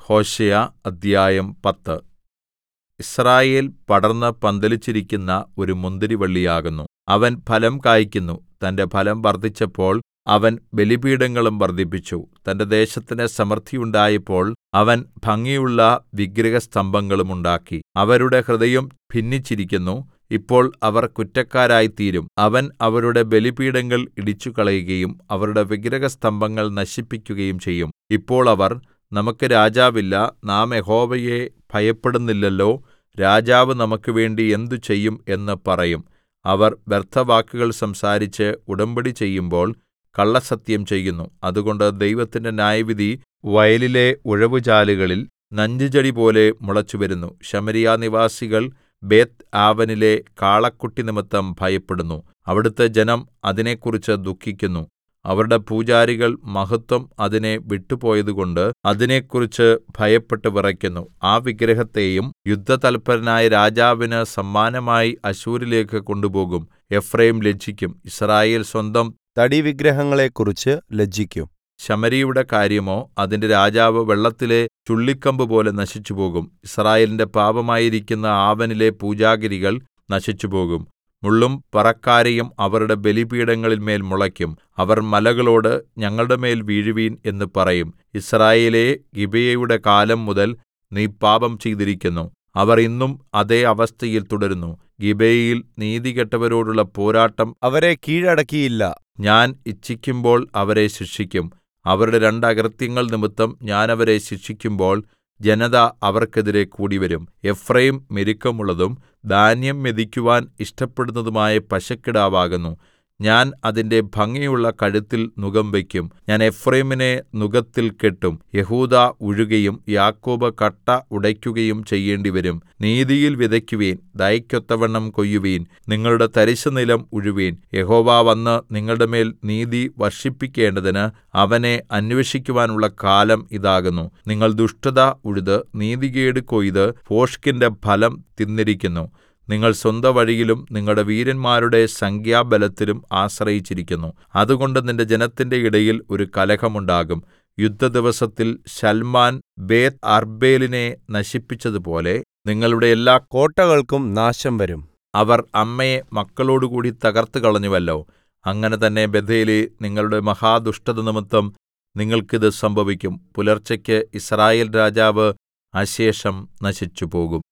ഹോശേയ അദ്ധ്യായം 10. യിസ്രായേൽ പടർന്ന് പന്തലിച്ചിരിക്കുന്ന ഒരു മുന്തിരിവള്ളിയാകുന്നു. അവൻ ഫലം കായിക്കുന്നു. തന്റെ ഫലം വർദ്ധിച്ചപ്പോൾ അവൻ ബലിപീഠങ്ങളും വർദ്ധിപ്പിച്ചു. തന്റെ ദേശത്തിന് സമൃദ്ധിയുണ്ടായപ്പോൾ അവൻ ഭംഗിയുള്ള വിഗ്രഹസ്തംഭങ്ങളും ഉണ്ടാക്കി. അവരുടെ ഹൃദയം ഭിന്നിച്ചിരിക്കുന്നു. ഇപ്പോൾ അവർ കുറ്റക്കാരായിത്തീരും. അവൻ അവരുടെ ബലിപീഠങ്ങൾ ഇടിച്ചുകളയുകയും അവരുടെ വിഗ്രഹസ്തംഭങ്ങൾ നശിപ്പിക്കുകയും ചെയ്യും. ഇപ്പോൾ അവർ, നമുക്ക് രാജാവില്ല, നാം യഹോവയെ ഭയപ്പെടുന്നില്ലല്ലോ, രാജാവ് നമുക്കുവേണ്ടി എന്ത് ചെയ്യും എന്ന് പറയും. അവർ വ്യർത്ഥവാക്കുകൾ സംസാരിച്ച് ഉടമ്പടി ചെയ്യുമ്പോൾ കള്ളസത്യം ചെയ്യുന്നു. അതുകൊണ്ട് ദൈവത്തിന്റെ ന്യായവിധി വയലിലെ ഉഴവുചാലുകളിൽ നഞ്ചുചെടിപോലെ മുളച്ചുവരുന്നു. ശമര്യാനിവാസികൾ ബേത്ത്ആവെനിലെ കാളക്കുട്ടി നിമിത്തം ഭയപ്പെടുന്നു. അവിടുത്തെ ജനം അതിനെക്കുറിച്ച് ദുഃഖിക്കുന്നു. അവരുടെ പൂജാരികൾ മഹത്വം അതിനെ വിട്ടുപോയതുകൊണ്ട് അതിനെക്കുറിച്ച് ഭയപ്പെട്ട് വിറയ്ക്കുന്നു. ആ വിഗ്രഹത്തെയും യുദ്ധതല്പരനായ രാജാവിന് സമ്മാനമായി അശ്ശൂരിലേക്ക് കൊണ്ടുപോകും. എഫ്രയീം ലജ്ജിക്കും, യിസ്രായേൽ സ്വന്തം തടിവിഗ്രഹങ്ങളെക്കുറിച്ച് ലജ്ജിക്കും. ശമര്യയുടെ കാര്യമോ, അതിന്റെ രാജാവ് വെള്ളത്തിലെ ചുള്ളിക്കമ്പുപോലെ നശിച്ചുപോകും. യിസ്രായേലിന്റെ പാപമായിരിക്കുന്ന ആവെനിലെ പൂജാഗിരികൾ നശിച്ചുപോകും. മുള്ളും പറക്കാരയും അവരുടെ ബലിപീഠങ്ങളിന്മേൽ മുളയ്ക്കും. അവർ മലകളോട്, ഞങ്ങളുടെ മേൽ വീഴുവിൻ എന്ന് പറയും. യിസ്രായേലേ, ഗിബെയയുടെ കാലം മുതൽ നീ പാപം ചെയ്തിരിക്കുന്നു. അവർ ഇന്നും അതേ അവസ്ഥയിൽ തുടരുന്നു. ഗിബെയയിൽ നീതികെട്ടവരോടുള്ള പോരാട്ടം അവരെ കീഴടക്കിയില്ല. ഞാൻ ഇച്ഛിക്കുമ്പോൾ അവരെ ശിക്ഷിക്കും. അവരുടെ രണ്ട് അകൃത്യങ്ങൾ നിമിത്തം ഞാൻ അവരെ ശിക്ഷിക്കുമ്പോൾ ജനത അവർക്കെതിരെ കൂടിവരും. എഫ്രയീം മെരുക്കമുള്ളതും ധാന്യം മെതിക്കുവാൻ ഇഷ്ടപ്പെടുന്നതുമായ പശുക്കിടാവാകുന്നു. ഞാൻ അതിന്റെ ഭംഗിയുള്ള കഴുത്തിൽ നുകം വയ്ക്കും. ഞാൻ എഫ്രയീമിനെ നുകത്തിൽ കെട്ടും. യെഹൂദാ ഉഴുകയും യാക്കോബ് കട്ട ഉടയ്ക്കുകയും ചെയ്യേണ്ടിവരും. നീതിയിൽ വിതയ്ക്കുവിൻ, ദയയ്ക്കൊത്തവണ്ണം കൊയ്യുവിൻ, നിങ്ങളുടെ തരിശുനിലം ഉഴുവിൻ. യഹോവ വന്ന് നിങ്ങളുടെ മേൽ നീതി വർഷിപ്പിക്കേണ്ടതിന് അവനെ അന്വേഷിക്കുവാനുള്ള കാലം ഇതാകുന്നു. നിങ്ങൾ ദുഷ്ടത ഉഴുത് നീതികേട് കൊയ്ത് ഭോഷ്കിന്റെ ഫലം തിന്നിരിക്കുന്നു. നിങ്ങൾ സ്വന്തവഴിയിലും നിങ്ങളുടെ വീരന്മാരുടെ സംഖ്യാബലത്തിലും ആശ്രയിച്ചിരിക്കുന്നു. അതുകൊണ്ട് നിന്റെ ജനത്തിന്റെ ഇടയിൽ ഒരു കലഹം ഉണ്ടാകും. യുദ്ധദിവസത്തിൽ ശൽമാൻ ബേത്ത്അർബേലിനെ നശിപ്പിച്ചതുപോലെ നിങ്ങളുടെ എല്ലാ കോട്ടകൾക്കും നാശം വരും. അവർ അമ്മയെ മക്കളോടുകൂടി തകർത്തുകളഞ്ഞുവല്ലോ. അങ്ങനെ തന്നെ ബേഥേലേ, നിങ്ങളുടെ മഹാദുഷ്ടത നിമിത്തം നിങ്ങൾക്ക് ഇത് സംഭവിക്കും. പുലർച്ചയ്ക്ക് യിസ്രായേൽ രാജാവ് അശേഷം നശിച്ചുപോകും.